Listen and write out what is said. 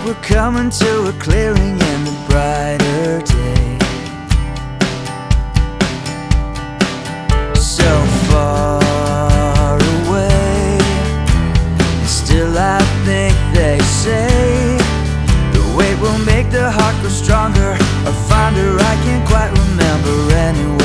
we're coming to a clearing in the brighter day. So far away, and still I think they say the weight will make the heart grow stronger, or fonder, I can't quite remember anyway.